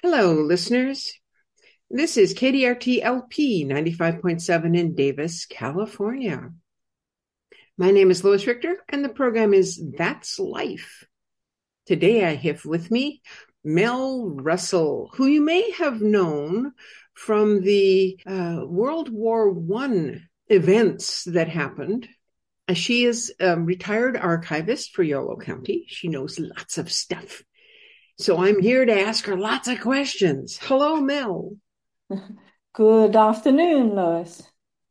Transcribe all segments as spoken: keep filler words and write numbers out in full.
Hello, listeners. This is K D R T L P ninety-five point seven in Davis, California. My name is Lois Richter, and the program is That's Life. Today I have with me Mel Russell, who you may have known from the uh, World War One events that happened. She is a retired archivist for Yolo County. She knows lots of stuff. So I'm here to ask her lots of questions. Hello, Mel. Good afternoon, Lois.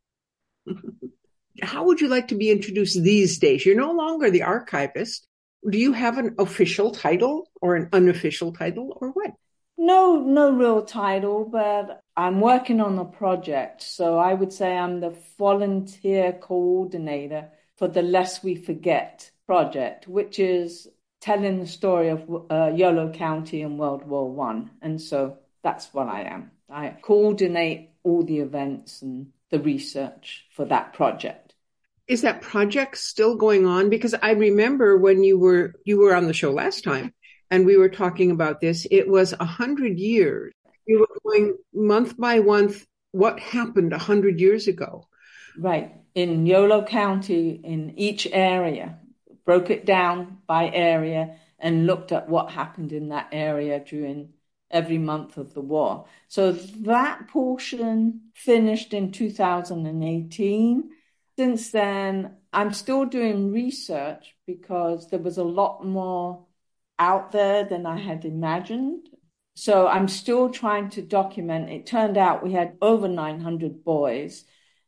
How would you like to be introduced these days? You're no longer the archivist. Do you have an official title or an unofficial title or what? No, no real title, but I'm working on a project. So I would say I'm the volunteer coordinator for the Lest We Forget project, which is telling the story of uh, Yolo County in World War One. And so that's what I am. I coordinate all the events and the research for that project. Is that project still going on? Because I remember when you were you were on the show last time and we were talking about this, it was a hundred years. You were going month by month, what happened a hundred years ago? Right. In Yolo County, in each area, broke it down by area and looked at what happened in that area during every month of the war. So that portion finished in two thousand eighteen. Since then, I'm still doing research because there was a lot more out there than I had imagined. So I'm still trying to document. It turned out we had over nine hundred boys,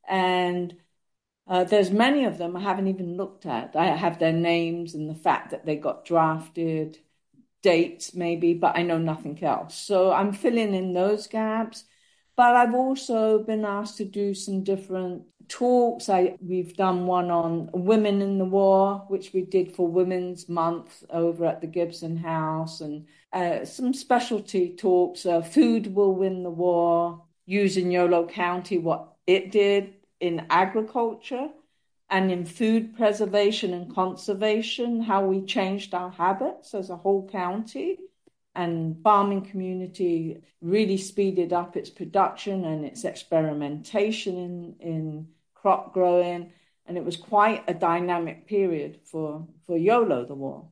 and uh, there's many of them I haven't even looked at. I have their names and the fact that they got drafted, dates maybe, but I know nothing else. So I'm filling in those gaps. But I've also been asked to do some different talks. I we've done one on women in the war, which we did for Women's Month over at the Gibson House, and uh, some specialty talks. Uh, food will win the war, using Yolo County, what it did in agriculture and in food preservation and conservation, how we changed our habits as a whole county. And farming community really speeded up its production and its experimentation in, in crop growing. And it was quite a dynamic period for, for Yolo, the war.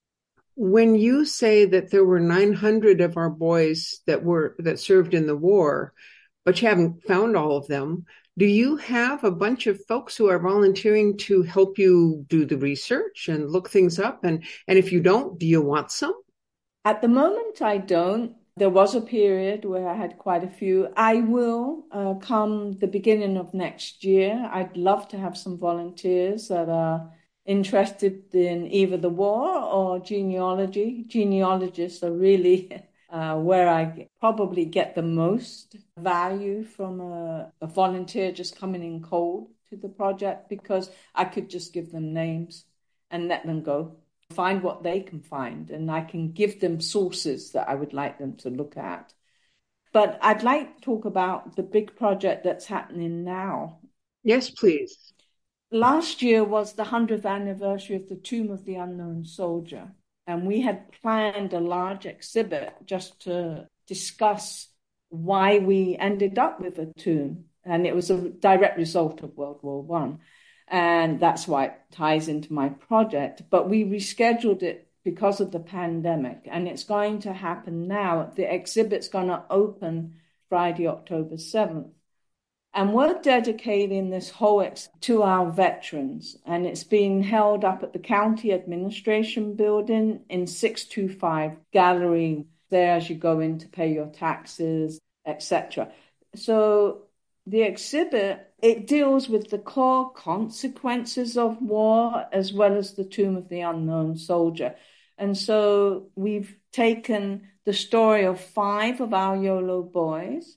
When you say that there were nine hundred of our boys that were that served in the war, but you haven't found all of them, do you have a bunch of folks who are volunteering to help you do the research and look things up? And, and if you don't, do you want some? At the moment, I don't. There was a period where I had quite a few. I will uh, come the beginning of next year. I'd love to have some volunteers that are interested in either the war or genealogy. Genealogists are really uh, where I probably get the most value from a, a volunteer just coming in cold to the project, because I could just give them names and let them go, find what they can find, and I can give them sources that I would like them to look at. But I'd like to talk about the big project that's happening now. Yes, please. Last year was the hundredth anniversary of the Tomb of the Unknown Soldier, and we had planned a large exhibit just to discuss why we ended up with a tomb, and it was a direct result of World War One. And that's why it ties into my project. But we rescheduled it because of the pandemic, and it's going to happen now. The exhibit's going to open Friday, October seventh. And we're dedicating this whole ex to our veterans, and it's being held up at the County Administration Building in six two five Gallery, there as you go in to pay your taxes, et cetera. So the exhibit, it deals with the core consequences of war as well as the Tomb of the Unknown Soldier. And so we've taken the story of five of our Yolo boys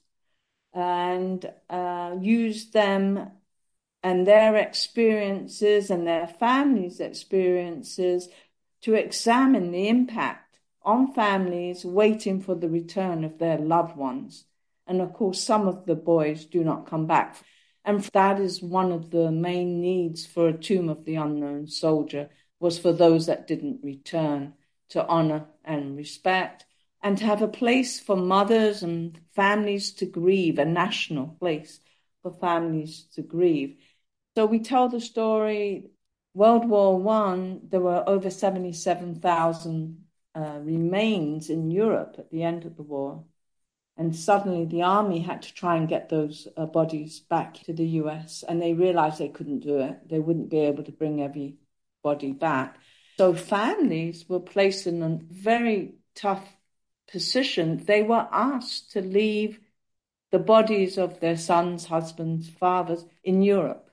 and uh, used them and their experiences and their families' experiences to examine the impact on families waiting for the return of their loved ones. And of course, some of the boys do not come back. And that is one of the main needs for a Tomb of the Unknown Soldier, was for those that didn't return, to honor and respect and to have a place for mothers and families to grieve, a national place for families to grieve. So we tell the story, World War One, there were over seventy-seven thousand uh, remains in Europe at the end of the war. And suddenly the army had to try and get those uh, bodies back to the U S, and they realized they couldn't do it. They wouldn't be able to bring every body back. So families were placed in a very tough position. They were asked to leave the bodies of their sons, husbands, fathers in Europe.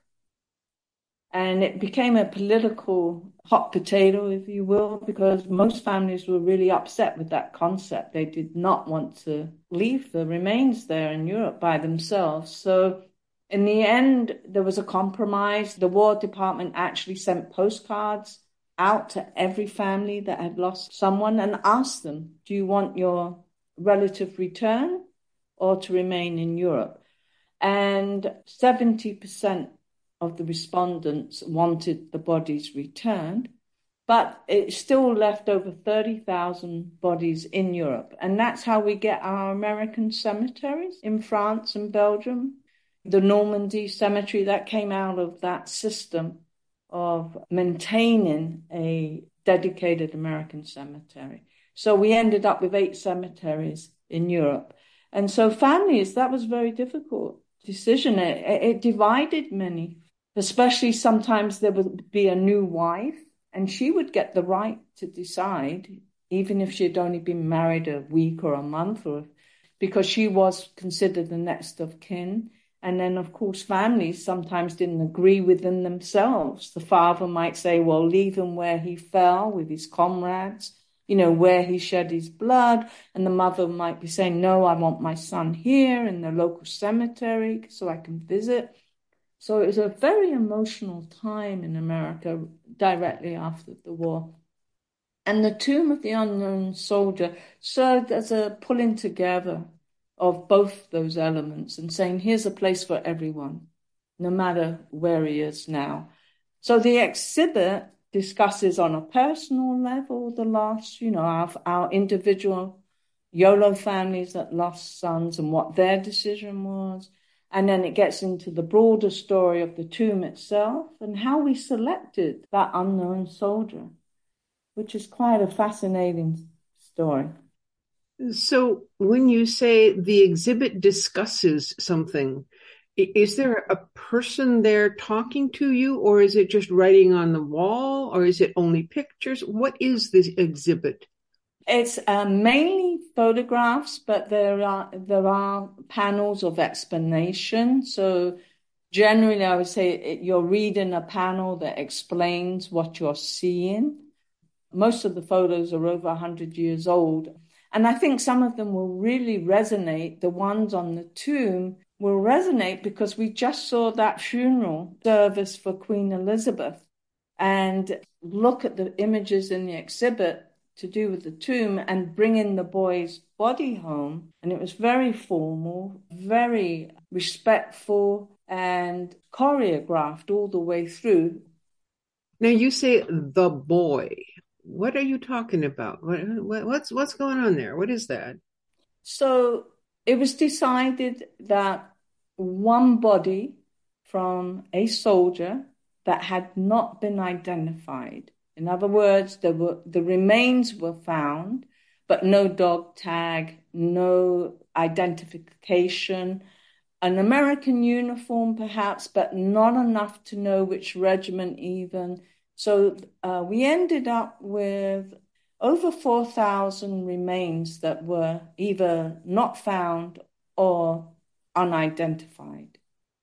And it became a political hot potato, if you will, because most families were really upset with that concept. They did not want to leave the remains there in Europe by themselves. So in the end, there was a compromise. The War Department actually sent postcards out to every family that had lost someone and asked them, do you want your relative return or to remain in Europe? And seventy percent of the respondents wanted the bodies returned, but it still left over thirty thousand bodies in Europe. And that's how we get our American cemeteries in France and Belgium. The Normandy cemetery, that came out of that system of maintaining a dedicated American cemetery. So we ended up with eight cemeteries in Europe. And so families, that was a very difficult decision. It, it divided many. Especially sometimes there would be a new wife and she would get the right to decide, even if she had only been married a week or a month, or because she was considered the next of kin. And then, of course, families sometimes didn't agree within themselves. The father might say, well, leave him where he fell with his comrades, you know, where he shed his blood. And the mother might be saying, no, I want my son here in the local cemetery so I can visit. So it was a very emotional time in America directly after the war. And the Tomb of the Unknown Soldier served as a pulling together of both those elements and saying, here's a place for everyone, no matter where he is now. So the exhibit discusses on a personal level the loss, you know, our, our individual YOLO families that lost sons and what their decision was. And then it gets into the broader story of the tomb itself and how we selected that unknown soldier, which is quite a fascinating story. So when you say the exhibit discusses something, is there a person there talking to you, or is it just writing on the wall, or is it only pictures? What is this exhibit? It's uh, mainly photographs, but there are there are panels of explanation. So generally, I would say it, you're reading a panel that explains what you're seeing. Most of the photos are over one hundred years old. And I think some of them will really resonate. The ones on the tomb will resonate because we just saw that funeral service for Queen Elizabeth. And look at the images in the exhibit to do with the tomb and bringing the boy's body home. And it was very formal, very respectful and choreographed all the way through. Now you say the boy. What are you talking about? What, what, what's what's going on there? What is that? So it was decided that one body from a soldier that had not been identified. In other words, there were, the remains were found, but no dog tag, no identification, an American uniform perhaps, but not enough to know which regiment even. So uh, we ended up with over four thousand remains that were either not found or unidentified.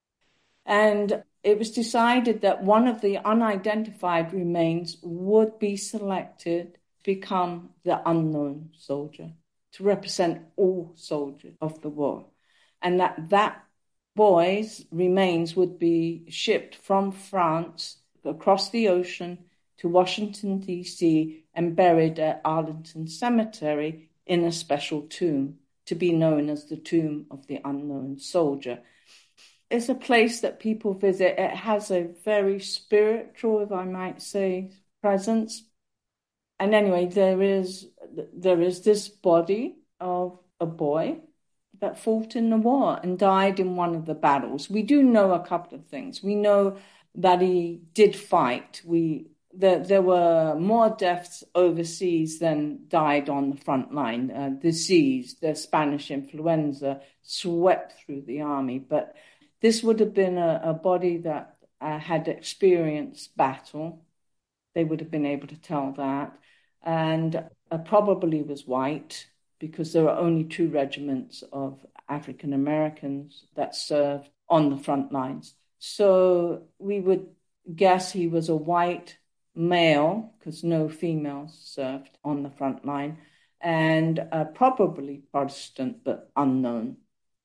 And it was decided that one of the unidentified remains would be selected to become the unknown soldier, to represent all soldiers of the war. And that that boy's remains would be shipped from France across the ocean to Washington, D C, and buried at Arlington Cemetery in a special tomb to be known as the Tomb of the Unknown Soldier. It's a place that people visit. It has a very spiritual, if I might say, presence. and anyway, there is there is this body of a boy that fought in the war and died in one of the battles. We do know a couple of things. We know that he did fight. We there, there were more deaths overseas than died on the front line. Uh, disease, the Spanish influenza swept through the army. But this would have been a, a body that uh, had experienced battle. They would have been able to tell that. And uh, probably was white, because there are only two regiments of African Americans that served on the front lines. So we would guess he was a white male, because no females served on the front line, and uh, probably Protestant, but unknown.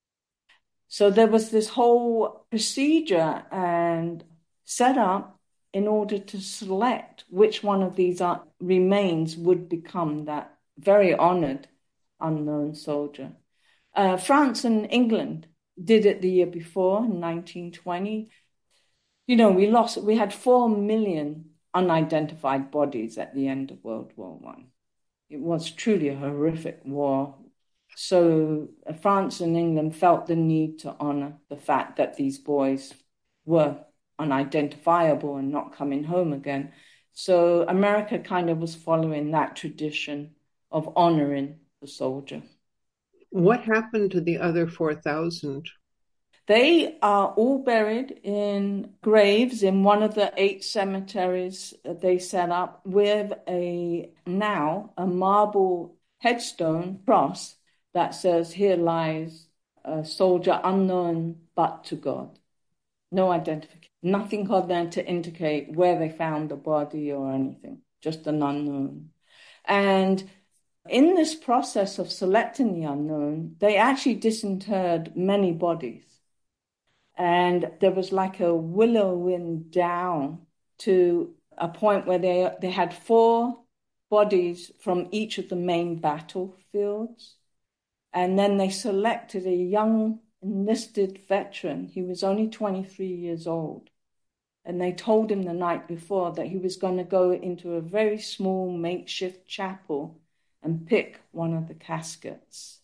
So there was this whole procedure and set up in order to select which one of these remains would become that very honored unknown soldier. Uh, France and England did it the year before, in nineteen twenty. You know, we lost, we had four million unidentified bodies at the end of World War One. It was truly a horrific war. So uh, France and England felt the need to honor the fact that these boys were unidentifiable and not coming home again. So America kind of was following that tradition of honoring the soldier. What happened to the other four thousand? They are all buried in graves in one of the eight cemeteries that they set up, with a now a marble headstone cross that says, "Here lies a soldier unknown but to God." No identification. Nothing on there to indicate where they found the body or anything. Just an unknown. And in this process of selecting the unknown, they actually disinterred many bodies. And there was like a willowing down to a point where they, they had four bodies from each of the main battlefields. And then they selected a young enlisted veteran. He was only twenty-three years old. And they told him the night before that he was going to go into a very small makeshift chapel and pick one of the caskets.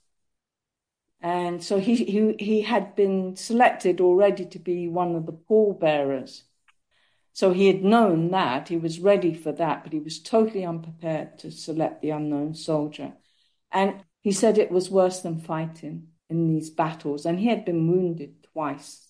And so he, he, he had been selected already to be one of the pallbearers. So he had known that, he was ready for that, but he was totally unprepared to select the unknown soldier. And he said it was worse than fighting in these battles, and he had been wounded twice.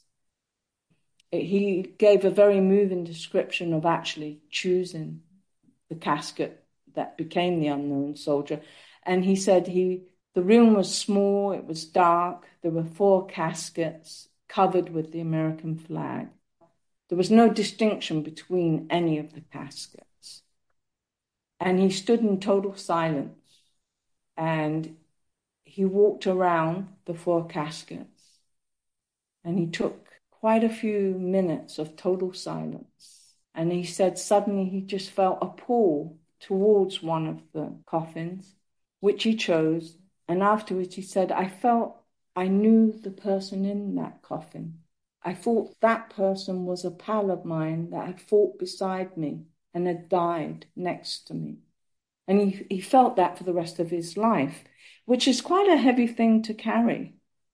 He gave a very moving description of actually choosing the casket that became the unknown soldier. And he said he the room was small, it was dark, there were four caskets covered with the American flag. There was no distinction between any of the caskets. And he stood in total silence, and he walked around the four caskets, and he took quite a few minutes of total silence. And he said suddenly he just felt a pull towards one of the coffins, which he chose. And afterwards he said, I felt I knew the person in that coffin. I thought that person was a pal of mine that had fought beside me and had died next to me. And he, he felt that for the rest of his life, which is quite a heavy thing to carry,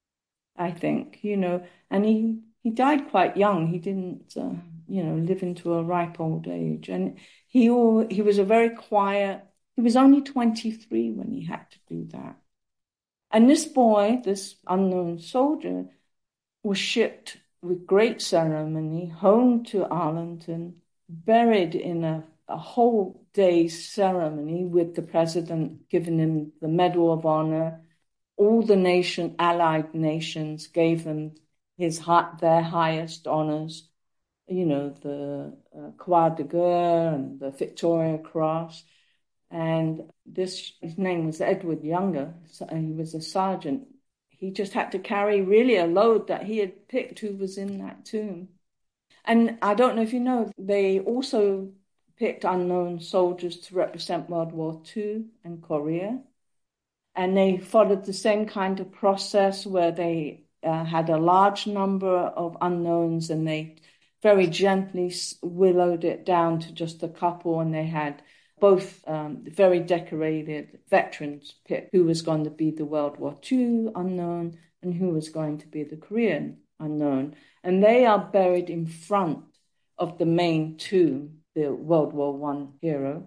I think, you know. And he, he died quite young. He didn't, uh, you know, live into a ripe old age. And he, all, he was a very quiet, he was only twenty-three when he had to do that. And this boy, this unknown soldier, was shipped with great ceremony home to Arlington, buried in a, a whole day's ceremony with the president giving him the Medal of Honor. All the nation, allied nations gave them his their highest honors, you know, the uh, Croix de Guerre and the Victoria Cross. And this, his name was Edward Younger, and he was a sergeant. He just had to carry really a load that he had picked who was in that tomb. And I don't know if you know, they also picked unknown soldiers to represent World War Two and Korea. And they followed the same kind of process where they uh, had a large number of unknowns, and they very gently willowed it down to just a couple, and they had both um, very decorated veterans picked who was going to be the World War Two unknown and who was going to be the Korean unknown. And they are buried in front of the main tomb, the World War One hero.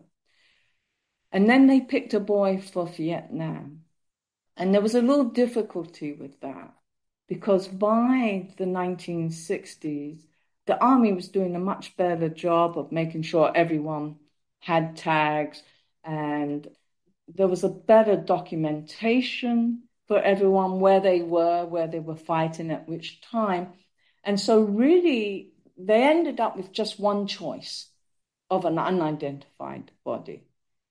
And then they picked a boy for Vietnam. And there was a little difficulty with that because by the nineteen sixties, the army was doing a much better job of making sure everyone had tags, and there was a better documentation for everyone, where they were, where they were fighting at which time. And so really, they ended up with just one choice of an unidentified body.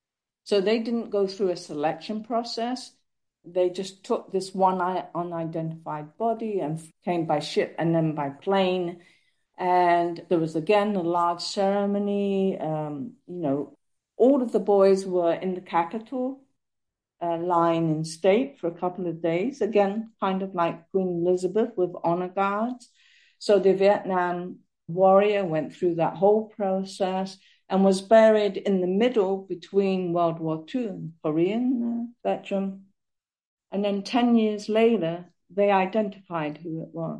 So they didn't go through a selection process. They just took this one unidentified body and came by ship and then by plane. And there was, again, a large ceremony. Um, you know, all of the boys were in the Capitol, uh, lying in state for a couple of days. Again, kind of like Queen Elizabeth with honor guards. So the Vietnam warrior went through that whole process and was buried in the middle between World War Two and Korean uh, veteran. And then ten years later, they identified who it was.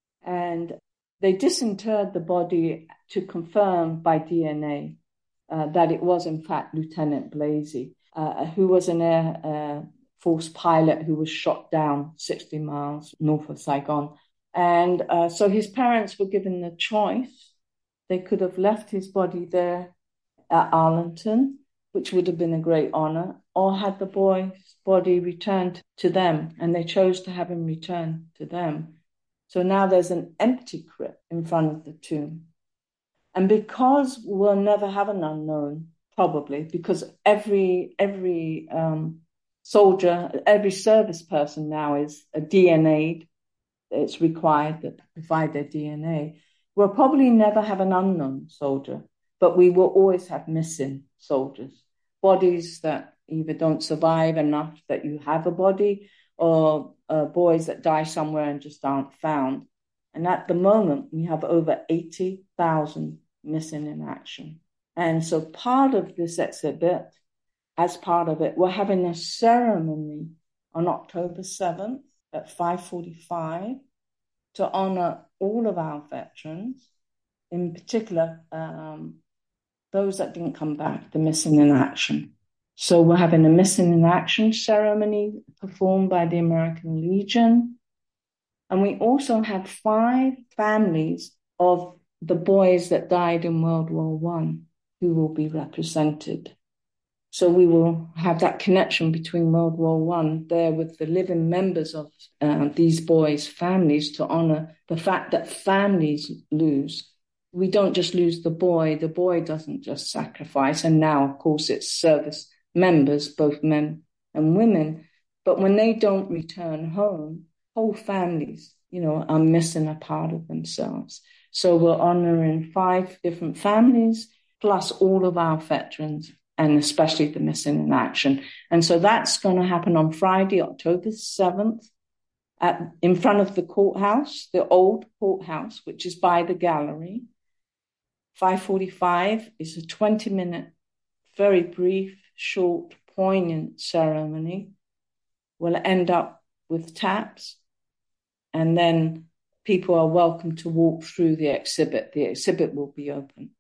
And they disinterred the body to confirm by D N A uh, that it was, in fact, Lieutenant Blasey, uh, who was an Air uh, Force pilot who was shot down sixty miles north of Saigon. And uh, so his parents were given the choice. They could have left his body there at Arlington, which would have been a great honor, or had the boy's body returned to them, and they chose to have him returned to them. So now there's an empty crypt in front of the tomb. And because we'll never have an unknown, probably, because every every um, soldier, every service person now is a D N A'd, it's required that they provide their D N A, we'll probably never have an unknown soldier, but we will always have missing soldiers, bodies that either don't survive enough that you have a body, or uh, boys that die somewhere and just aren't found. And at the moment, we have over eighty thousand missing in action. And so part of this exhibit, as part of it, we're having a ceremony on October seventh at five forty-five to honor all of our veterans, in particular, um, those that didn't come back, the missing in action. So we're having a missing in action ceremony performed by the American Legion. And we also have five families of the boys that died in World War One who will be represented. So we will have that connection between World War One there with the living members of uh, these boys' families to honor the fact that families lose. We don't just lose the boy. The boy doesn't just sacrifice. And now, of course, it's service members, both men and women. But when they don't return home, whole families, you know, are missing a part of themselves. So we're honoring five different families, plus all of our veterans, and especially the missing in action. And so that's going to happen on Friday, October seventh, at, in front of the courthouse, the old courthouse, which is by the gallery. five forty-five is a twenty-minute, very brief, short, poignant ceremony. We'll end up with taps, and then people are welcome to walk through the exhibit. The exhibit will be open.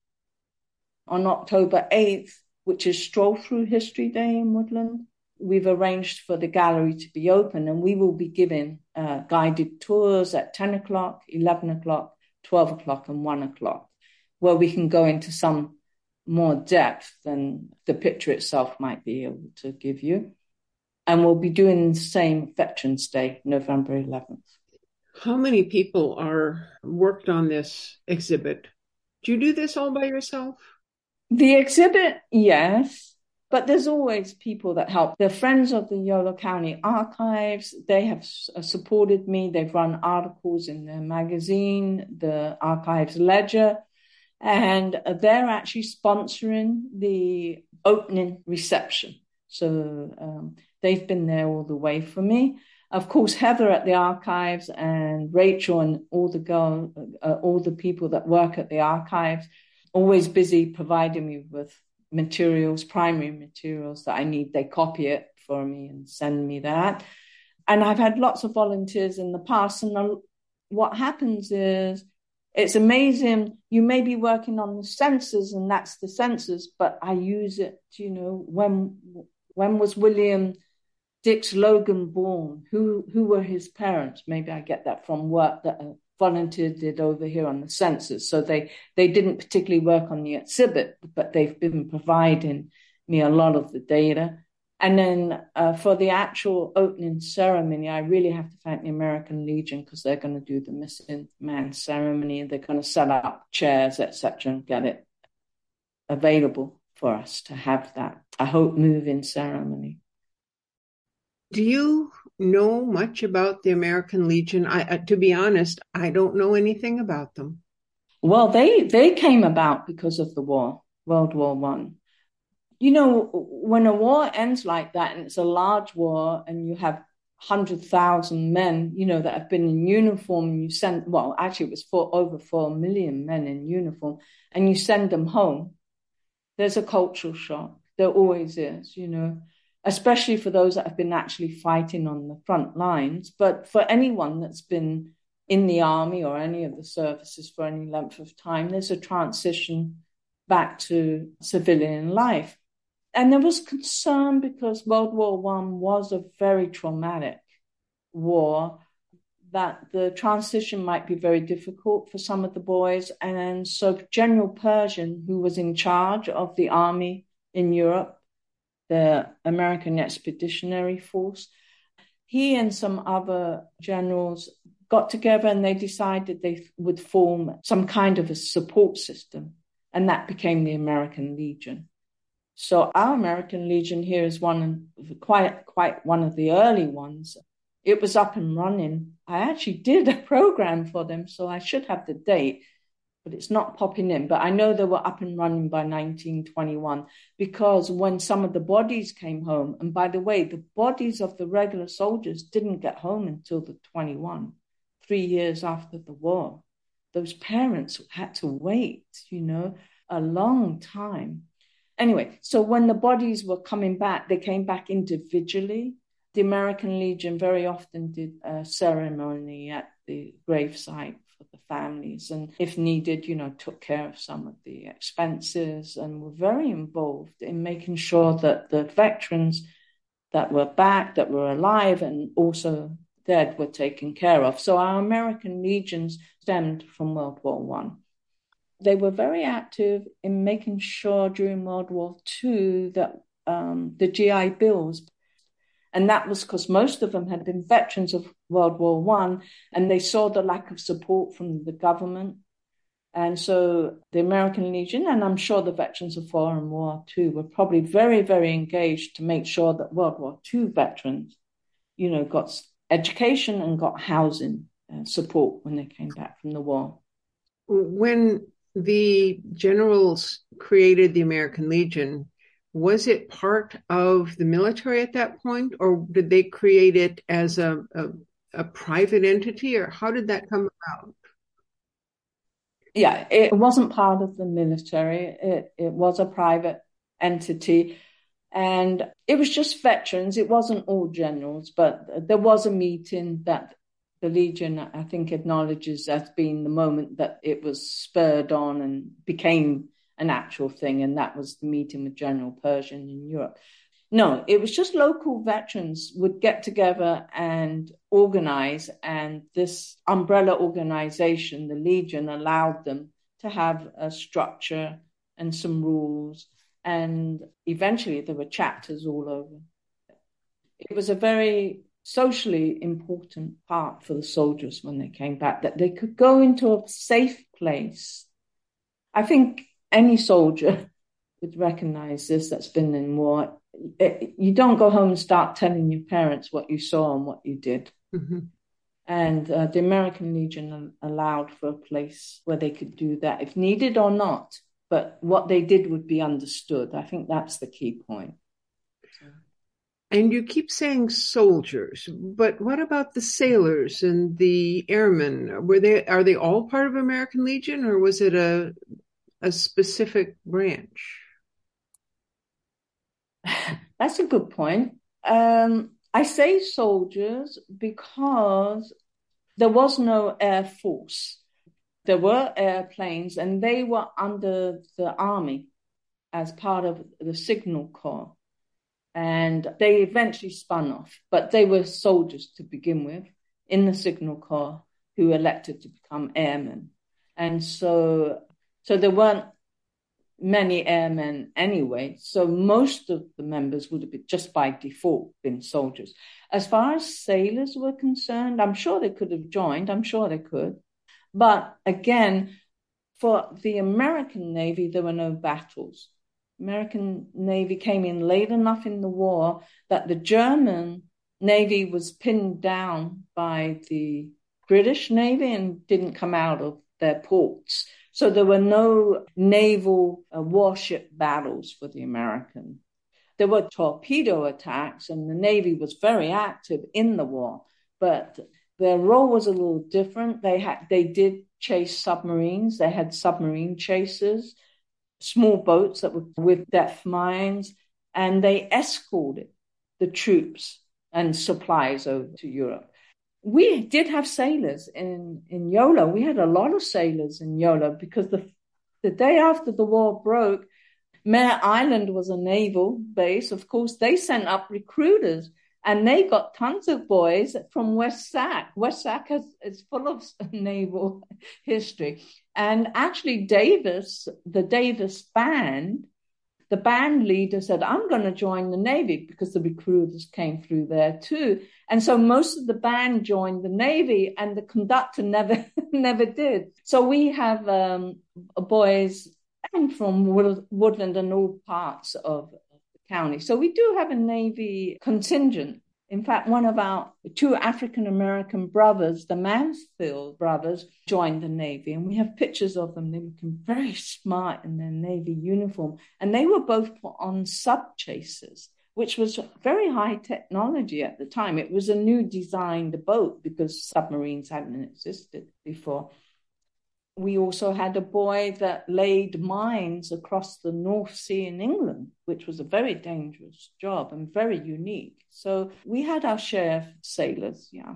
On October eighth, which is Stroll Through History Day in Woodland, we've arranged for the gallery to be open, and we will be giving uh, guided tours at ten o'clock, eleven o'clock, twelve o'clock, and one o'clock, where we can go into some more depth than the picture itself might be able to give you. And we'll be doing the same Veterans Day, November eleventh. How many people are worked on this exhibit? Do you do this all by yourself? The exhibit, yes, but there's always people that help. They're friends of the Yolo County Archives. They have supported me. They've run articles in their magazine, the Archives Ledger, and they're actually sponsoring the opening reception. So um, they've been there all the way for me. Of course, Heather at the Archives and Rachel and all the girl, uh, all the people that work at the Archives, always busy providing me with materials, primary materials that I need. They copy it for me and send me that. And I've had lots of volunteers in the past. And what happens is, it's amazing. You may be working on the census, and that's the census, but I use it, you know, when when was William Dix Logan born? Who who were his parents? Maybe I get that from work that a volunteer did over here on the census. So they, they didn't particularly work on the exhibit, but they've been providing me a lot of the data. And then uh, for the actual opening ceremony, I really have to thank the American Legion, because they're going to do the missing man ceremony, and they're going to set up chairs, et cetera, and get it available for us to have that, I hope, move-in ceremony. Do you know much about the American Legion? I, uh, to be honest, I don't know anything about them. Well, they they came about because of the war, World War One. You know, when a war ends like that, and it's a large war, and you have one hundred thousand men, you know, that have been in uniform, and you send, well, actually it was for over four million men in uniform, and you send them home, there's a cultural shock. There always is, you know, especially for those that have been actually fighting on the front lines. But for anyone that's been in the army or any of the services for any length of time, there's a transition back to civilian life. And there was concern because World War One was a very traumatic war, that the transition might be very difficult for some of the boys. And so General Pershing, who was in charge of the army in Europe, the American Expeditionary Force, he and some other generals got together, and they decided they would form some kind of a support system. And that became the American Legion. So our American Legion here is one of quite, quite one of the early ones. It was up and running. I actually did a program for them, so I should have the date, but it's not popping in. But I know they were up and running by nineteen twenty-one, because when some of the bodies came home, and by the way, the bodies of the regular soldiers didn't get home until the twenty-one, three years after the war. Those parents had to wait, you know, a long time. Anyway, so when the bodies were coming back, they came back individually. The American Legion very often did a ceremony at the gravesite for the families, and if needed, you know, took care of some of the expenses, and were very involved in making sure that the veterans that were back, that were alive, and also dead were taken care of. So our American Legions stemmed from World War One. They were very active in making sure during World War Two that um, the G I Bills, and that was because most of them had been veterans of World War One, and they saw the lack of support from the government. And so the American Legion, and I'm sure the veterans of Foreign War too, were probably very, very engaged to make sure that World War Two veterans, you know, got education and got housing uh, support when they came back from the war. When the generals created the American Legion, was it part of the military at that point, or did they create it as a, a, a private entity, or how did that come about? Yeah, it wasn't part of the military. It, it was a private entity, and it was just veterans. It wasn't all generals, but there was a meeting that the Legion, I think, acknowledges as being the moment that it was spurred on and became an actual thing, and that was the meeting with General Pershing in Europe. No, it was just local veterans would get together and organize, and this umbrella organization, the Legion, allowed them to have a structure and some rules, and eventually there were chapters all over. It was a very socially important part for the soldiers when they came back, that they could go into a safe place. I think any soldier would recognize this that's been in war. You don't go home and start telling your parents what you saw and what you did. Mm-hmm. And uh, the American Legion allowed for a place where they could do that if needed or not. But what they did would be understood. I think that's the key point. And you keep saying soldiers, but what about the sailors and the airmen? Were they, are they all part of American Legion, or was it a a specific branch? That's a good point. Um, I say soldiers because there was no air force. There were airplanes, and they were under the army as part of the Signal Corps. And they eventually spun off, but they were soldiers to begin with in the Signal Corps who elected to become airmen. And so, so there weren't many airmen anyway. So most of the members would have been just by default been soldiers. As far as sailors were concerned, I'm sure they could have joined. I'm sure they could. But again, for the American Navy, there were no battles. American Navy came in late enough in the war that the German Navy was pinned down by the British Navy and didn't come out of their ports. So there were no naval uh, warship battles for the American. There were torpedo attacks, and the Navy was very active in the war, but their role was a little different. They had, they did chase submarines. They had submarine chasers, small boats that were with depth mines, and they escorted the troops and supplies over to Europe. We did have sailors in, in Yola. We had a lot of sailors in Yola because the, the day after the war broke, Mare Island was a naval base. Of course, they sent up recruiters, and they got tons of boys from West Sac. West Sac is, is full of naval history. And actually, Davis, the Davis band, the band leader said, I'm going to join the Navy because the recruiters came through there too. And so most of the band joined the Navy, and the conductor never, never did. So we have um, boys and from Woodland and all parts of the county. So we do have a Navy contingent. In fact, one of our two African-American brothers, the Mansfield brothers, joined the Navy, and we have pictures of them. They were looking very smart in their Navy uniform, and they were both put on sub-chasers, which was very high technology at the time. It was a new designed boat because submarines hadn't existed before. We also had a boy that laid mines across the North Sea in England, which was a very dangerous job and very unique. So we had our share of sailors, yeah.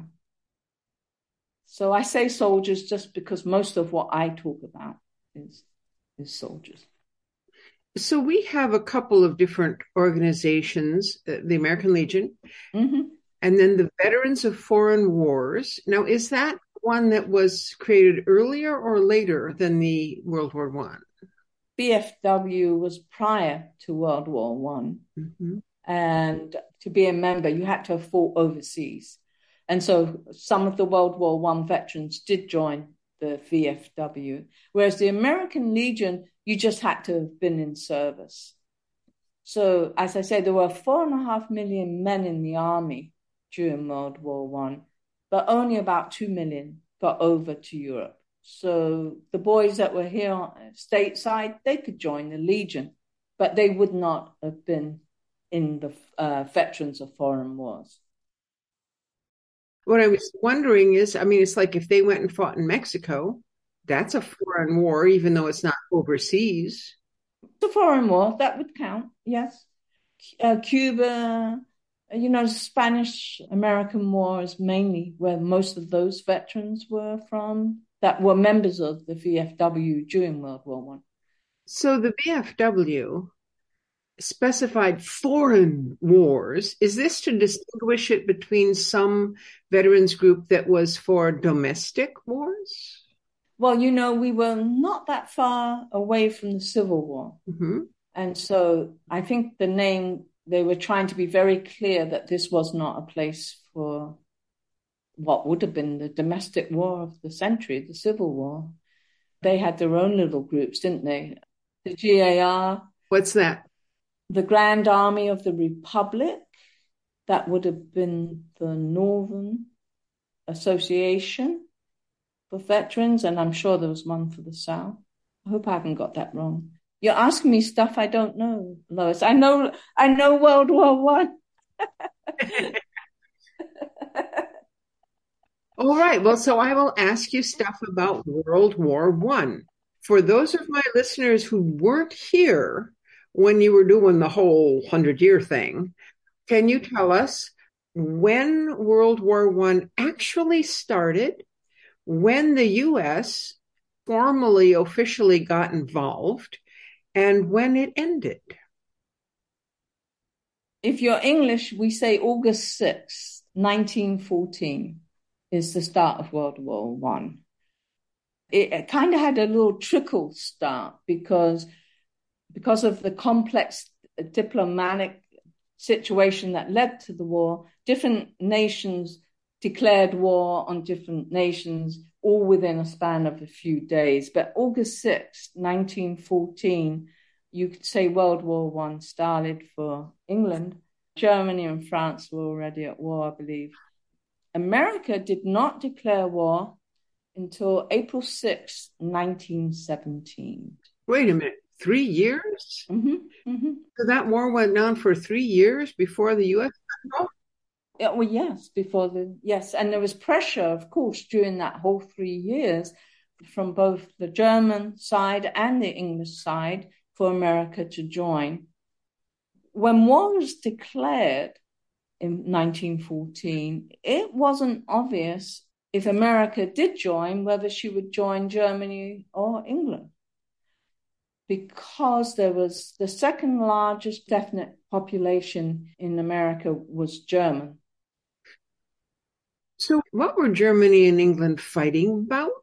So I say soldiers just because most of what I talk about is, is soldiers. So we have a couple of different organizations, uh, the American Legion, mm-hmm. and then the Veterans of Foreign Wars. Now, is that one that was created earlier or later than the World War One? V F W was prior to World War One, mm-hmm. and to be a member, you had to have fought overseas. And so some of the World War One veterans did join the V F W, whereas the American Legion, you just had to have been in service. So, as I say, there were four and a half million men in the army during World War One, but only about two million got over to Europe. So the boys that were here stateside, they could join the Legion, but they would not have been in the uh, Veterans of Foreign Wars. What I was wondering is, I mean, it's like if they went and fought in Mexico, that's a foreign war, even though it's not overseas. It's a foreign war, that would count, yes. Uh, Cuba, you know, Spanish-American War is mainly where most of those veterans were from that were members of the V F W during World War One. So the V F W specified foreign wars. Is this to distinguish it between some veterans group that was for domestic wars? Well, you know, we were not that far away from the Civil War. Mm-hmm. And so I think the name, they were trying to be very clear that this was not a place for what would have been the domestic war of the century, the Civil War. They had their own little groups, didn't they? The G A R. What's that? The Grand Army of the Republic. That would have been the Northern Association for Veterans, and I'm sure there was one for the South. I hope I haven't got that wrong. You're asking me stuff I don't know, Lois. I know, I know World War One. All right. Well, so I will ask you stuff about World War One. For those of my listeners who weren't here when you were doing the whole hundred year thing. Can you tell us when World War One actually started, when the U S formally, officially got involved, and when it ended? If you're English, we say August sixth, nineteen fourteen is the start of World War One. It, it kind of had a little trickle start because, because of the complex diplomatic situation that led to the war. Different nations declared war on different nations, all within a span of a few days. But August sixth, nineteen fourteen, you could say World War One started for England. Germany and France were already at war, I believe. America did not declare war until April sixth, nineteen seventeen. Wait a minute, three years? Mm-hmm, mm-hmm. So that war went on for three years before the U S got involved? Yeah, well, yes, before the, yes. And there was pressure, of course, during that whole three years from both the German side and the English side for America to join. When war was declared in nineteen fourteen, it wasn't obvious if America did join, whether she would join Germany or England, because there was the second largest definite population in America was German. So what were Germany and England fighting about?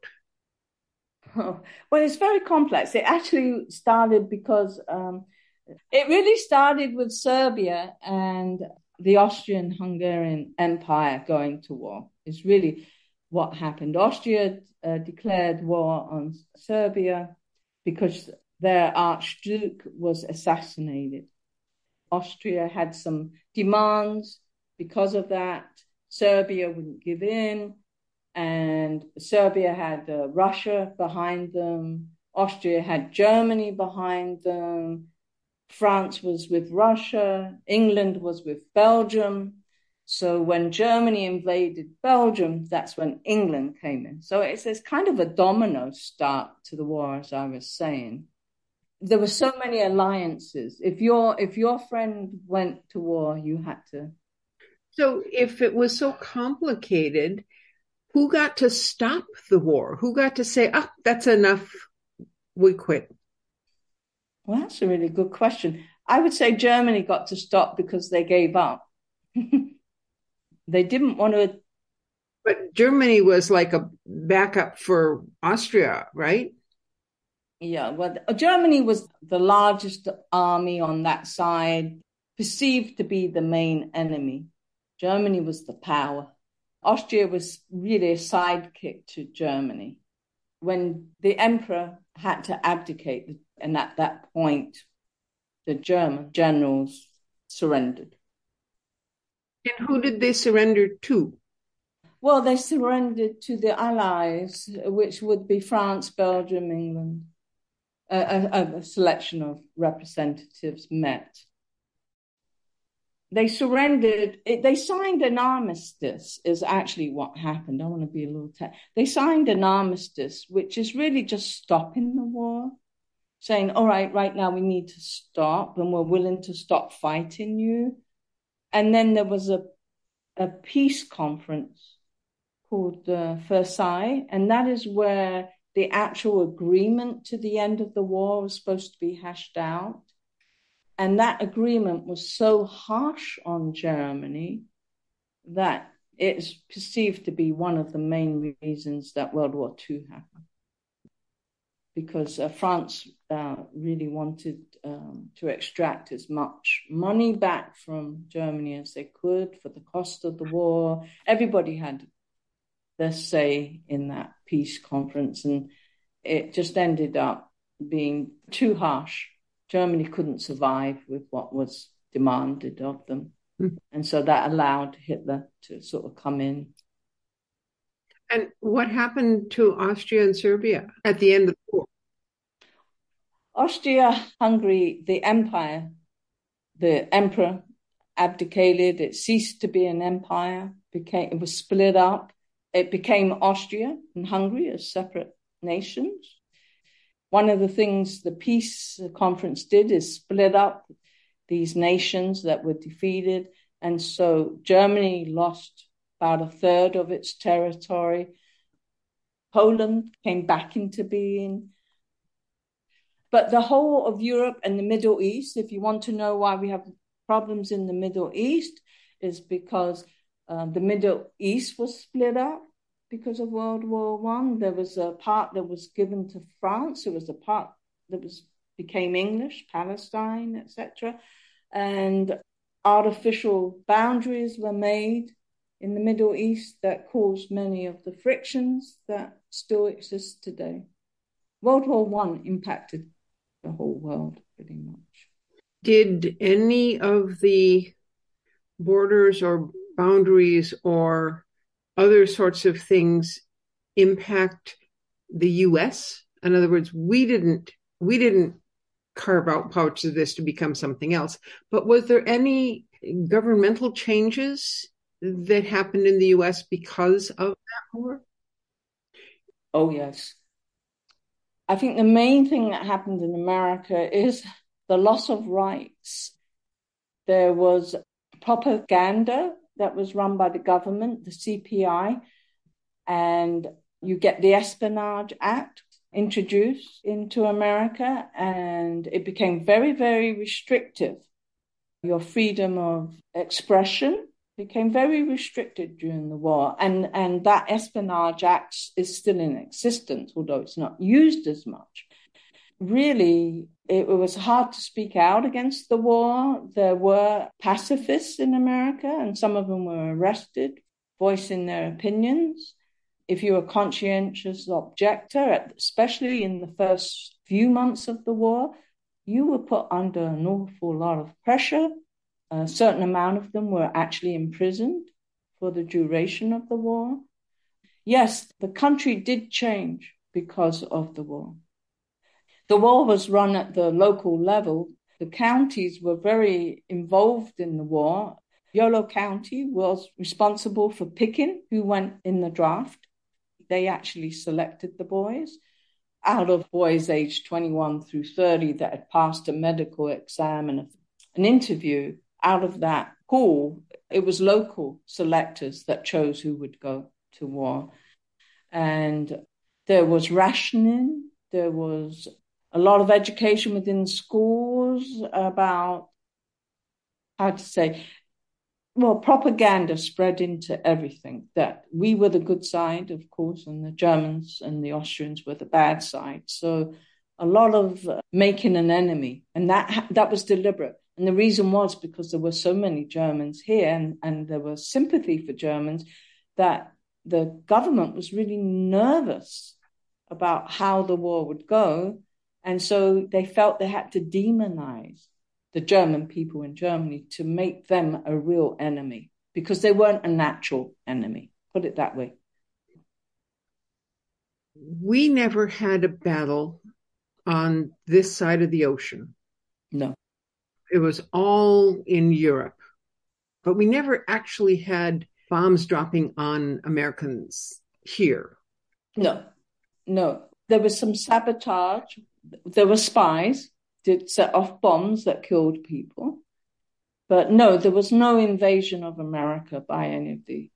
Oh, well, it's very complex. It actually started because um, it really started with Serbia and the Austrian-Hungarian Empire going to war. It's really what happened. Austria uh, declared war on Serbia because their Archduke was assassinated. Austria had some demands because of that. Serbia wouldn't give in, and Serbia had uh, Russia behind them. Austria had Germany behind them. France was with Russia. England was with Belgium. So when Germany invaded Belgium, that's when England came in. So it's, it's kind of a domino start to the war, as I was saying. There were so many alliances. If your if your friend went to war, you had to. So if it was so complicated, who got to stop the war? Who got to say, oh, that's enough, we quit? Well, that's a really good question. I would say Germany got to stop because they gave up. They didn't want to. But Germany was like a backup for Austria, right? Yeah, well, Germany was the largest army on that side, perceived to be the main enemy. Germany was the power. Austria was really a sidekick to Germany. When the emperor had to abdicate, and at that point, the German generals surrendered. And who did they surrender to? Well, they surrendered to the Allies, which would be France, Belgium, England. A, a, a selection of representatives met. They surrendered, it, they signed an armistice, is actually what happened. I want to be a little tech. They signed an armistice, which is really just stopping the war, saying, all right, right now we need to stop and we're willing to stop fighting you. And then there was a, a peace conference called uh, Versailles, and that is where the actual agreement to the end of the war was supposed to be hashed out. And that agreement was so harsh on Germany that it's perceived to be one of the main reasons that World War Two happened. Because uh, France uh, really wanted um, to extract as much money back from Germany as they could for the cost of the war. Everybody had their say in that peace conference, and it just ended up being too harsh. Germany couldn't survive with what was demanded of them. Mm. And so that allowed Hitler to sort of come in. And what happened to Austria and Serbia at the end of the war? Austria-Hungary, the empire, the emperor abdicated. It ceased to be an empire. Became, it was split up. It became Austria and Hungary as separate nations. One of the things the peace conference did is split up these nations that were defeated. And so Germany lost about a third of its territory. Poland came back into being. But the whole of Europe and the Middle East, if you want to know why we have problems in the Middle East, is because uh, the Middle East was split up because of World War One. There was a part that was given to France. There was a part that was became English, Palestine, et cetera. And artificial boundaries were made in the Middle East that caused many of the frictions that still exist today. World War One impacted the whole world pretty much. Did any of the borders or boundaries or other sorts of things impact the U S? In other words, we didn't we didn't carve out parts of this to become something else. But was there any governmental changes that happened in the U S because of that war? Oh, yes. I think the main thing that happened in America is the loss of rights. There was propaganda that was run by the government, the C P I, and you get the Espionage Act introduced into America, and it became very, very restrictive. Your freedom of expression became very restricted during the war, and, and that Espionage Act is still in existence, although it's not used as much. Really, it was hard to speak out against the war. There were pacifists in America, and some of them were arrested, voicing their opinions. If you were a conscientious objector, especially in the first few months of the war, you were put under an awful lot of pressure. A certain amount of them were actually imprisoned for the duration of the war. Yes, the country did change because of the war. The war was run at the local level. The counties were very involved in the war. Yolo County was responsible for picking who went in the draft. They actually selected the boys. Out of boys aged twenty-one through thirty that had passed a medical exam and an interview, out of that pool, it was local selectors that chose who would go to war. And there was rationing. There was a lot of education within schools about how to say, well, propaganda spread into everything, that we were the good side, of course, and the Germans and the Austrians were the bad side. So a lot of uh, making an enemy, and that that was deliberate. And the reason was because there were so many Germans here, and, and there was sympathy for Germans, that the government was really nervous about how the war would go. And so they felt they had to demonize the German people in Germany to make them a real enemy, because they weren't a natural enemy, put it that way. We never had a battle on this side of the ocean. No. It was all in Europe, but we never actually had bombs dropping on Americans here. No, no. There was some sabotage. There were spies did set off bombs that killed people. But no, there was no invasion of America by any of the...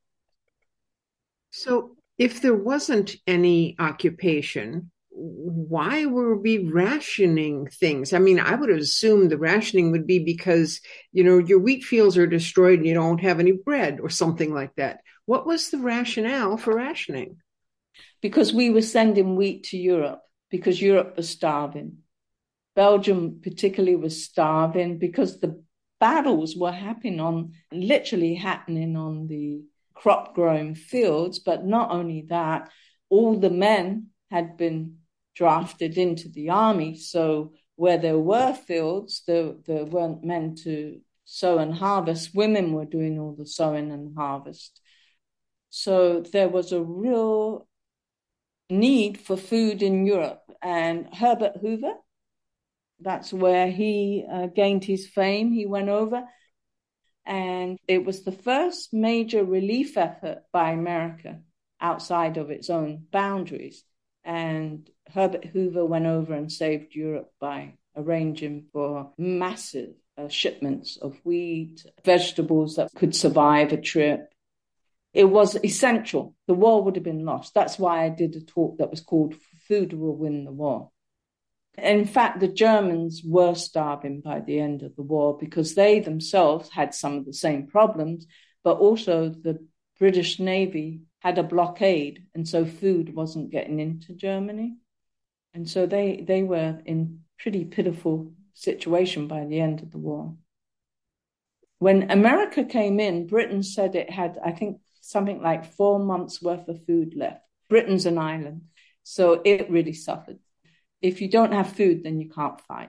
So if there wasn't any occupation, why were we rationing things? I mean, I would have assumed the rationing would be because, you know, your wheat fields are destroyed and you don't have any bread or something like that. What was the rationale for rationing? Because we were sending wheat to Europe, because Europe was starving. Belgium particularly was starving because the battles were happening on, literally happening on the crop growing fields. But not only that, all the men had been drafted into the army. So where there were fields, there, there weren't men to sow and harvest. Women were doing all the sowing and harvest. So there was a real need for food in Europe. And Herbert Hoover, that's where he uh, gained his fame. He went over, and it was the first major relief effort by America outside of its own boundaries. And Herbert Hoover went over and saved Europe by arranging for massive uh, shipments of wheat, vegetables that could survive a trip. It was essential. The war would have been lost. That's why I did a talk that was called Food Will Win the War. In fact, the Germans were starving by the end of the war because they themselves had some of the same problems, but also the British Navy had a blockade, and so food wasn't getting into Germany. And so they, they were in pretty pitiful situation by the end of the war. When America came in, Britain said it had, I think, something like four months worth of food left. Britain's an island, so it really suffered. If you don't have food, then you can't fight.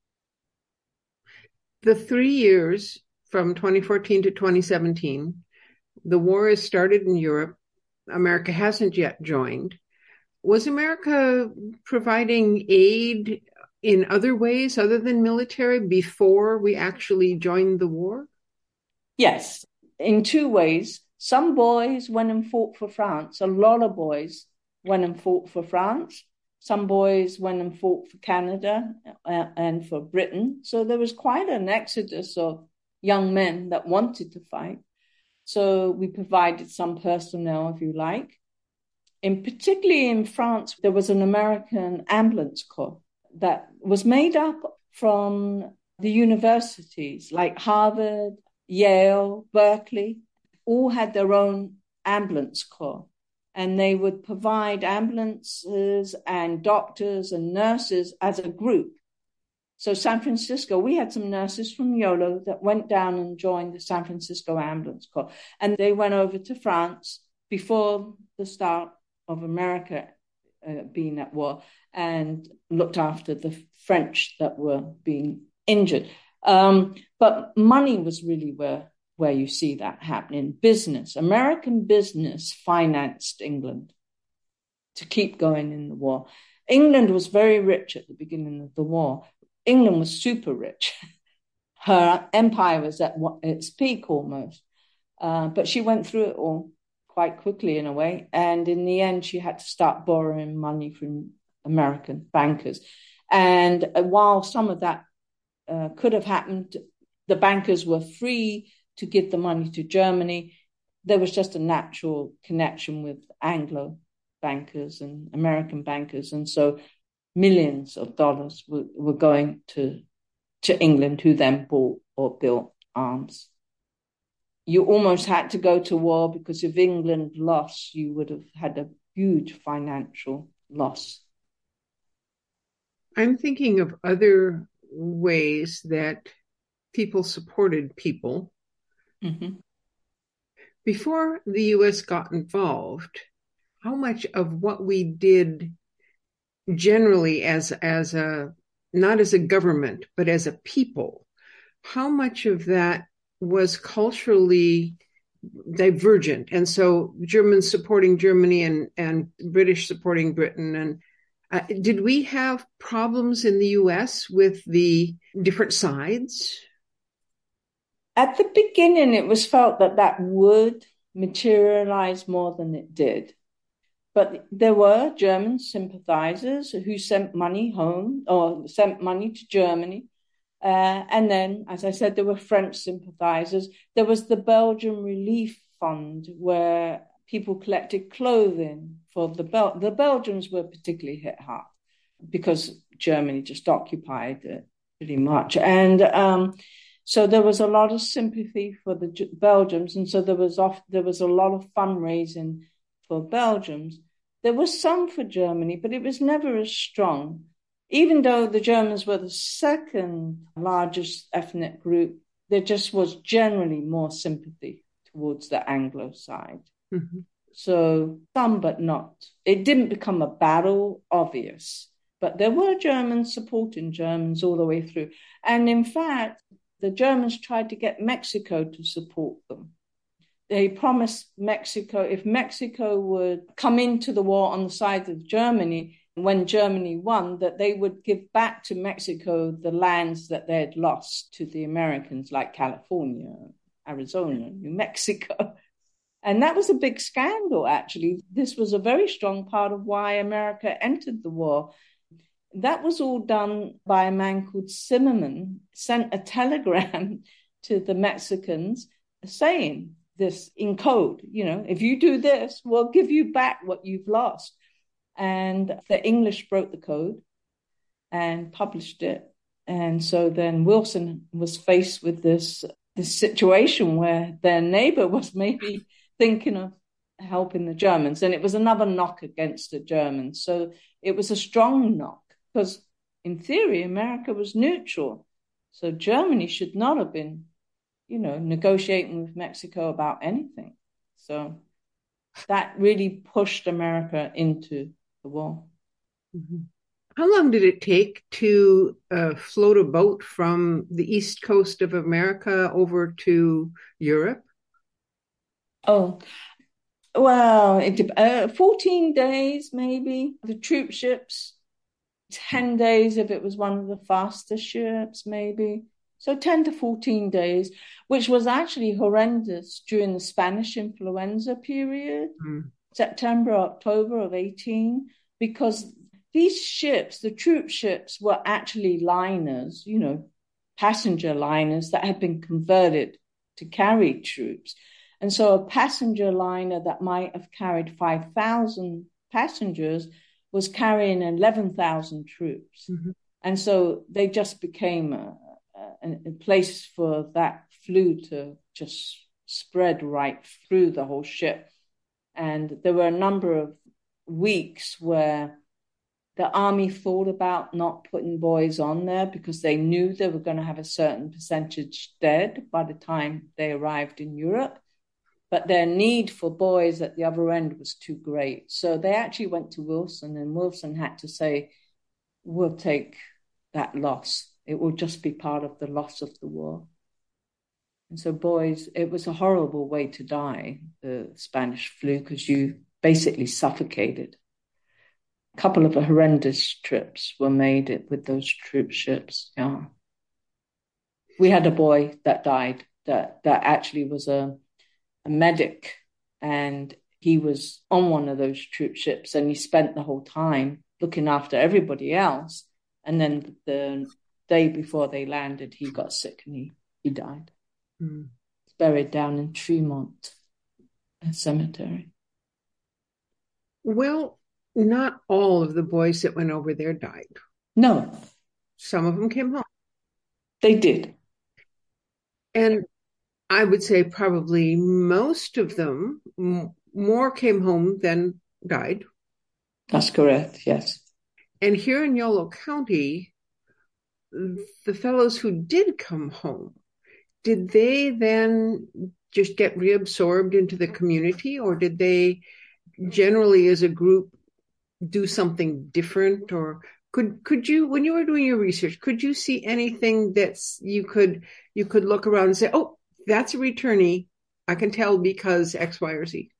The three years from twenty fourteen to twenty seventeen, the war has started in Europe. America hasn't yet joined. Was America providing aid in other ways other than military before we actually joined the war? Yes, in two ways. Some boys went and fought for France. A lot of boys went and fought for France. Some boys went and fought for Canada uh, and for Britain. So there was quite an exodus of young men that wanted to fight. So we provided some personnel, if you like. In particularly in France, there was an American ambulance corps that was made up from the universities like Harvard, Yale, Berkeley, all had their own ambulance corps. And they would provide ambulances and doctors and nurses as a group. So San Francisco, we had some nurses from YOLO that went down and joined the San Francisco Ambulance Corps. And they went over to France before the start of America uh, being at war and looked after the French that were being injured. Um, but money was really where where you see that happening. Business, American business financed England to keep going in the war. England was very rich at the beginning of the war. England was super rich. Her empire was at its peak almost. Uh, but she went through it all quite quickly in a way. And in the end, she had to start borrowing money from American bankers. And while some of that uh, could have happened, the bankers were free to give the money to Germany. There was just a natural connection with Anglo bankers and American bankers. And so millions of dollars were, were going to, to England, who then bought or built arms. You almost had to go to war because if England lost, you would have had a huge financial loss. I'm thinking of other ways that people supported people. Mm-hmm. Before the U S got involved, how much of what we did generally as, as a, not as a government, but as a people, how much of that was culturally divergent? And so Germans supporting Germany and, and British supporting Britain. And uh, did we have problems in the U S with the different sides? At the beginning, it was felt that that would materialize more than it did. But there were German sympathizers who sent money home or sent money to Germany. Uh, and then, as I said, there were French sympathizers. There was the Belgian Relief Fund where people collected clothing for the Bel- the Belgians were particularly hit hard because Germany just occupied it pretty much. And um, so there was a lot of sympathy for the Belgians. And so there was off, there was a lot of fundraising for Belgians. There was some for Germany, but it was never as strong. Even though the Germans were the second largest ethnic group, there just was generally more sympathy towards the Anglo side. Mm-hmm. So some, but not. It didn't become a battle, obvious, but there were Germans supporting Germans all the way through. And in fact, the Germans tried to get Mexico to support them. They promised Mexico, if Mexico would come into the war on the side of Germany, when Germany won, that they would give back to Mexico the lands that they had lost to the Americans, like California, Arizona, New Mexico. And that was a big scandal, actually. This was a very strong part of why America entered the war. That was all done by a man called Zimmerman, sent a telegram to the Mexicans saying this in code, you know, if you do this, we'll give you back what you've lost. And the English broke the code and published it. And so then Wilson was faced with this, this situation where their neighbor was maybe thinking of helping the Germans. And it was another knock against the Germans. So it was a strong knock because in theory, America was neutral. So Germany should not have been, you know, negotiating with Mexico about anything. So that really pushed America into the war. Mm-hmm. How long did it take to uh, float a boat from the east coast of America over to Europe? Oh, well, it, uh, fourteen days maybe. The troop ships, ten days if it was one of the faster ships maybe. So ten to fourteen days, which was actually horrendous during the Spanish influenza period, mm. September, October of eighteen, because these ships, the troop ships, were actually liners, you know, passenger liners that had been converted to carry troops. And so a passenger liner that might have carried five thousand passengers was carrying eleven thousand troops. Mm-hmm. And so they just became a, a, a place for that flu to just spread right through the whole ship. And there were a number of weeks where the army thought about not putting boys on there because they knew they were going to have a certain percentage dead by the time they arrived in Europe. But their need for boys at the other end was too great. So they actually went to Wilson, and Wilson had to say, we'll take that loss. It will just be part of the loss of the war. And so boys, it was a horrible way to die, the Spanish flu, because you basically suffocated. A couple of horrendous trips were made with those troop ships. Yeah, we had a boy that died that that actually was a, a medic, and he was on one of those troop ships, and he spent the whole time looking after everybody else. And then the day before they landed, he got sick and he he died. Mm. He's buried down in Tremont Cemetery. Well, not all of the boys that went over there died. No. Some of them came home. They did. And I would say probably most of them, m- more came home than died. That's correct, yes. And here in Yolo County, the fellows who did come home, did they then just get reabsorbed into the community, or did they generally as a group do something different? Or could could you, when you were doing your research, could you see anything that's you could you could look around and say, oh, that's a returnee, I can tell because X, Y, or Z?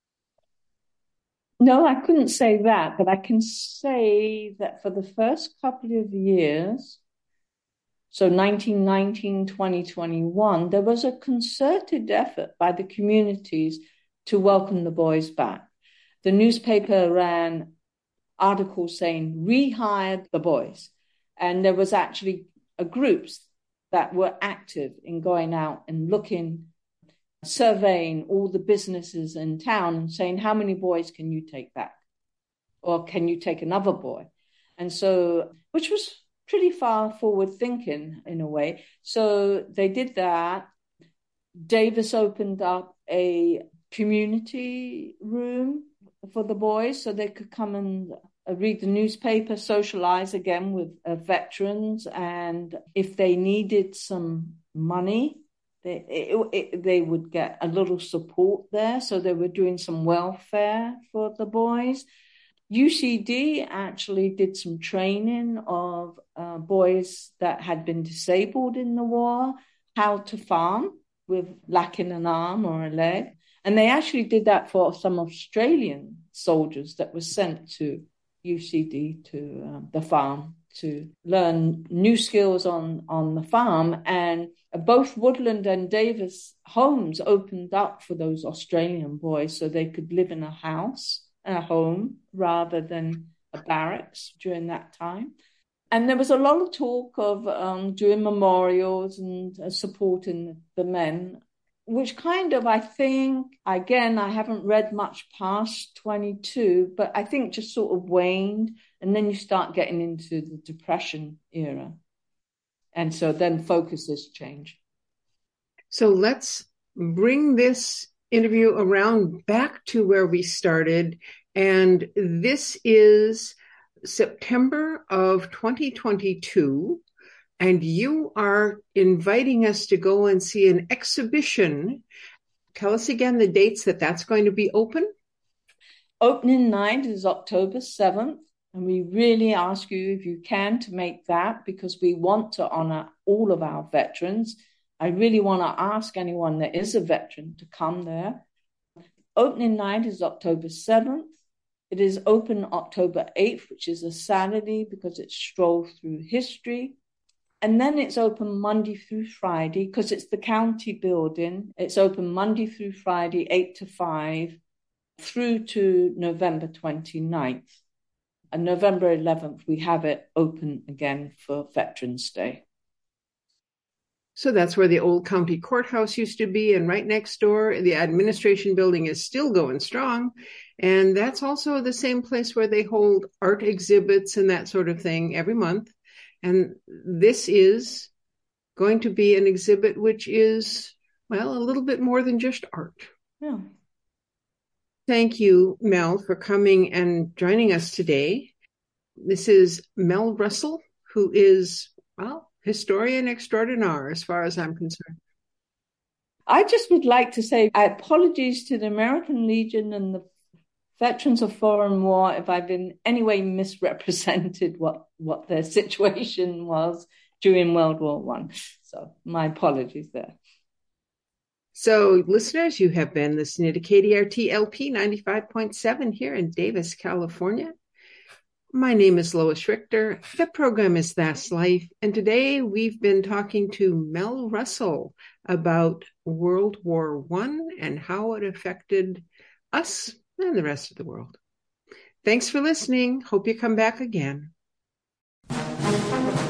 No, I couldn't say that, but I can say that for the first couple of years, so nineteen nineteen, twenty twenty-one, there was a concerted effort by the communities to welcome the boys back. The newspaper ran articles saying, rehire the boys. And there was actually a groups that were active in going out and looking, surveying all the businesses in town and saying, how many boys can you take back? Or can you take another boy? And so, which was pretty far forward thinking in a way. So they did that. Davis opened up a community room for the boys so they could come and uh, read the newspaper, socialize again with uh, veterans. And if they needed some money, they, it, it, they would get a little support there. So they were doing some welfare for the boys. U C D actually did some training of uh, boys that had been disabled in the war, how to farm with lacking an arm or a leg. And they actually did that for some Australian soldiers that were sent to U C D to um, the farm to learn new skills on, on the farm. And both Woodland and Davis homes opened up for those Australian boys so they could live in a house, a home, rather than a barracks during that time. And there was a lot of talk of um, doing memorials and uh, supporting the men, which kind of, I think, again, I haven't read much past twenty-two, but I think just sort of waned. And then you start getting into the Depression era. And so then focuses change. So let's bring this interview around back to where we started. And this is September of twenty twenty-two. And you are inviting us to go and see an exhibition. Tell us again the dates that that's going to be open. Opening night is October seventh. And we really ask you, if you can, to make that, because we want to honor all of our veterans. I really want to ask anyone that is a veteran to come there. Opening night is October seventh. It is open October eighth, which is a Saturday, because it's Stroll Through History. And then it's open Monday through Friday, because it's the county building. It's open Monday through Friday, eight to five, through to November twenty-ninth. And November eleventh, we have it open again for Veterans Day. So that's where the old county courthouse used to be. And right next door, the administration building is still going strong. And that's also the same place where they hold art exhibits and that sort of thing every month. And this is going to be an exhibit which is, well, a little bit more than just art. Yeah. Thank you, Mel, for coming and joining us today. This is Mel Russell, who is, well, historian extraordinaire, as far as I'm concerned. I just would like to say apologies to the American Legion and the Veterans of Foreign War if I've in any way misrepresented what, what their situation was during World War One. So my apologies there. So, listeners, you have been listening to K D R T L P ninety-five point seven here in Davis, California. My name is Lois Richter. The program is That's Life. And today we've been talking to Mel Russell about World War One and how it affected us and the rest of the world. Thanks for listening. Hope you come back again.